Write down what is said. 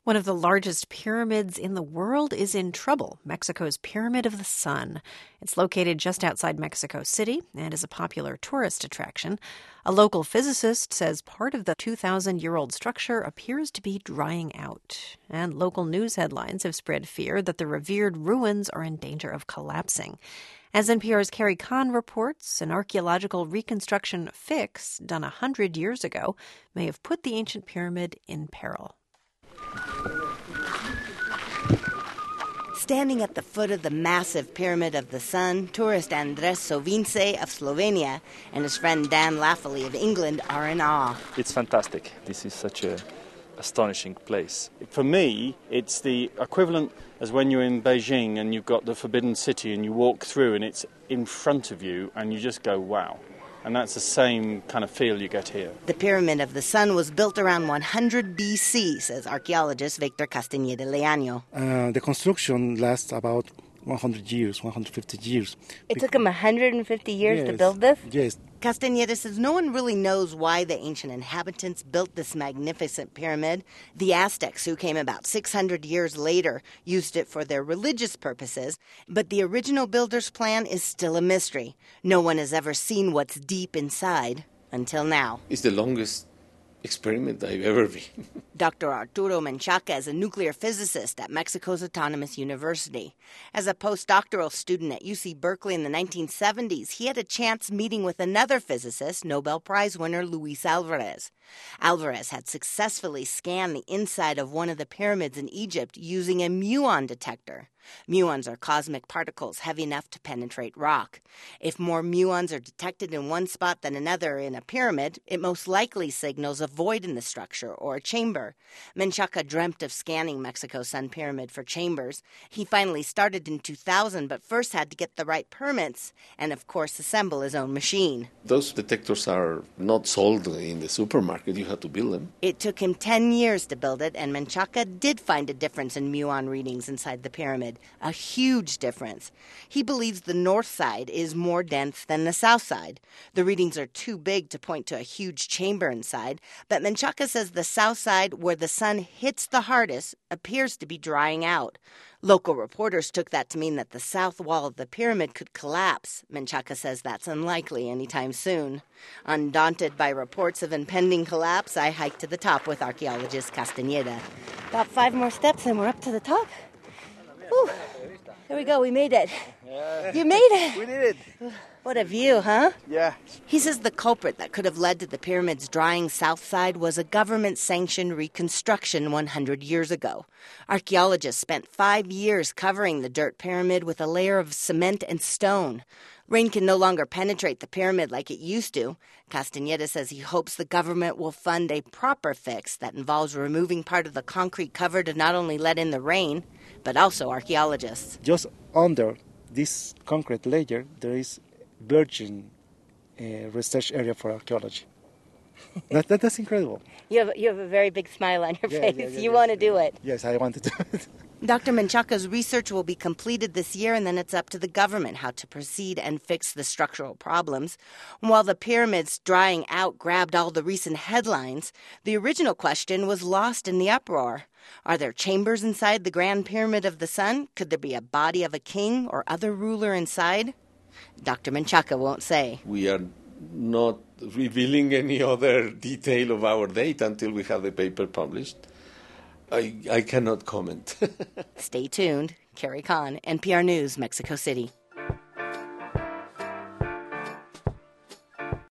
One of the largest pyramids in the world is in trouble, Mexico's Pyramid of the Sun. It's located just outside Mexico City and is a popular tourist attraction. A local physicist says part of the 2,000-year-old structure appears to be drying out. And local news headlines have spread fear that the revered ruins are in danger of collapsing. As NPR's Carrie Kahn reports, an archaeological reconstruction fix done 100 years ago may have put the ancient pyramid in peril. Standing at the foot of the massive Pyramid of the Sun, tourist Andres Sovince of Slovenia and his friend Dan Laffoley of England are in awe. It's fantastic. This is such an astonishing place. For me, it's the equivalent as when you're in Beijing and you've got the Forbidden City and you walk through and it's in front of you and you just go, wow. And that's the same kind of feel you get here. The Pyramid of the Sun was built around 100 BC, says archaeologist Victor Castañeda Leaño. The construction lasts about 100 years, 150 years. It took him 150 years yes, to build this? Yes. Castañeda says no one really knows why the ancient inhabitants built this magnificent pyramid. The Aztecs, who came about 600 years later, used it for their religious purposes, but the original builder's plan is still a mystery. No one has ever seen what's deep inside until now. It's the longest experiment I've ever been. Dr. Arturo Menchaca is a nuclear physicist at Mexico's Autonomous University. As a postdoctoral student at UC Berkeley in the 1970s, he had a chance meeting with another physicist, Nobel Prize winner Luis Alvarez. Alvarez had successfully scanned the inside of one of the pyramids in Egypt using a muon detector. Muons are cosmic particles heavy enough to penetrate rock. If more muons are detected in one spot than another in a pyramid, it most likely signals a void in the structure or a chamber. Menchaca dreamt of scanning Mexico's Sun Pyramid for chambers. He finally started in 2000, but first had to get the right permits and, of course, assemble his own machine. Those detectors are not sold in the supermarket. You have to build them. It took him 10 years to build it, and Menchaca did find a difference in muon readings inside the pyramid. A huge difference. He believes the north side is more dense than the south side. The readings are too big to point to a huge chamber inside, but Menchaca says the south side, where the sun hits the hardest, appears to be drying out. Local reporters took that to mean that the south wall of the pyramid could collapse. Menchaca says that's unlikely anytime soon. Undaunted by reports of impending collapse, I hiked to the top with archaeologist Castañeda. About 5 more steps and we're up to the top. Whew. There we go, we made it. Yeah. You made it. We did it. What a view, huh? Yeah. He says the culprit that could have led to the pyramid's drying south side was a government-sanctioned reconstruction 100 years ago. Archaeologists spent 5 years covering the dirt pyramid with a layer of cement and stone. Rain can no longer penetrate the pyramid like it used to. Castañeda says he hopes the government will fund a proper fix that involves removing part of the concrete cover to not only let in the rain, but also archaeologists. Just under this concrete layer, there is virgin research area for archaeology. That's incredible. You have a very big smile on your face. Yeah, you want to do it. Yes, I want to do it. Dr. Menchaca's research will be completed this year, and then it's up to the government how to proceed and fix the structural problems. While the pyramid's drying out grabbed all the recent headlines, the original question was lost in the uproar. Are there chambers inside the Grand Pyramid of the Sun? Could there be a body of a king or other ruler inside? Dr. Menchaca won't say. We are not revealing any other detail of our date until we have the paper published. I cannot comment. Stay tuned. Carrie Kahn, NPR News, Mexico City.